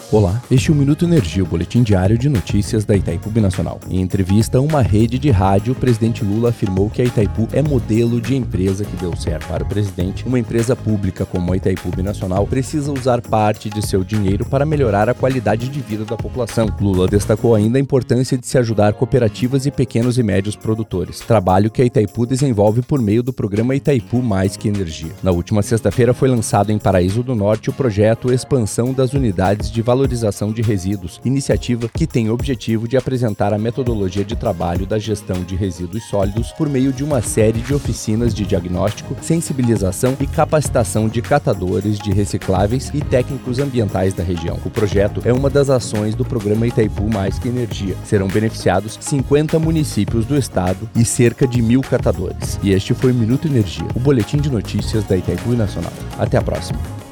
Olá, este é o Minuto Energia, o boletim diário de notícias da Itaipu Binacional. Em entrevista a uma rede de rádio, o presidente Lula afirmou que a Itaipu é modelo de empresa que deu certo. Para o presidente, uma empresa pública como a Itaipu Binacional precisa usar parte de seu dinheiro para melhorar a qualidade de vida da população. Lula destacou ainda a importância de se ajudar cooperativas e pequenos e médios produtores, trabalho que a Itaipu desenvolve por meio do programa Itaipu Mais que Energia. Na última sexta-feira foi lançado em Paraíso do Norte o projeto Expansão das Unidades de Valorização de Resíduos, iniciativa que tem o objetivo de apresentar a metodologia de trabalho da gestão de resíduos sólidos por meio de uma série de oficinas de diagnóstico, sensibilização e capacitação de catadores de recicláveis e técnicos ambientais da região. O projeto é uma das ações do programa Itaipu Mais que Energia. Serão beneficiados 50 municípios do estado e cerca de 1.000 catadores. E este foi o Minuto Energia, o boletim de notícias da Itaipu Nacional. Até a próxima.